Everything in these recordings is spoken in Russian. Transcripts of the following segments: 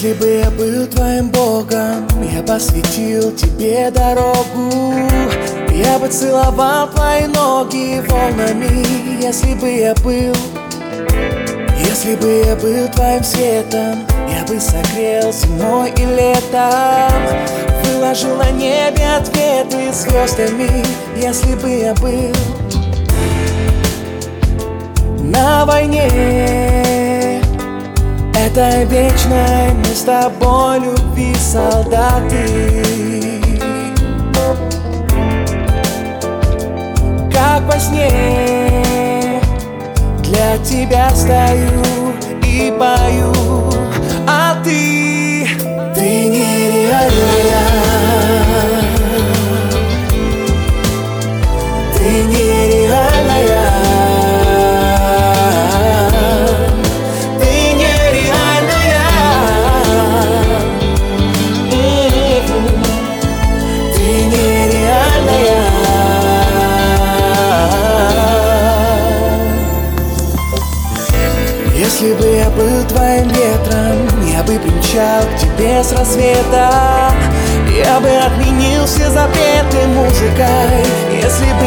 Если бы я был твоим богом, я посвятил тебе дорогу. Я бы целовал твои ноги волнами. Если бы я был твоим светом, я бы согрел зимой и летом, выложил на небе ответы звездами. Если бы я был на войне, этой вечной, мы с тобой любви солдаты. Как во сне для тебя стою и пою, а ты нереальная, ты нереальная. Если бы я был твоим ветром, я бы примчал к тебе с рассветом. Я бы отменил все запреты музыкой. Если бы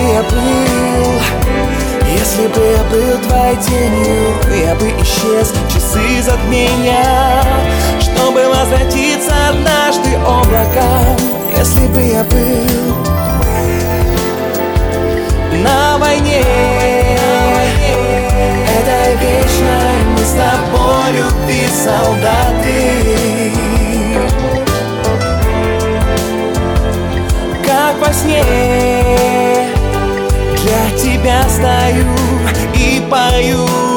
я был твоей тенью, я бы исчез в часы затмения, чтобы возвратиться однажды облаком. Если бы я был на войне, этой вечной, мы с тобой любви солдаты. Как во сне для тебя стою и пою.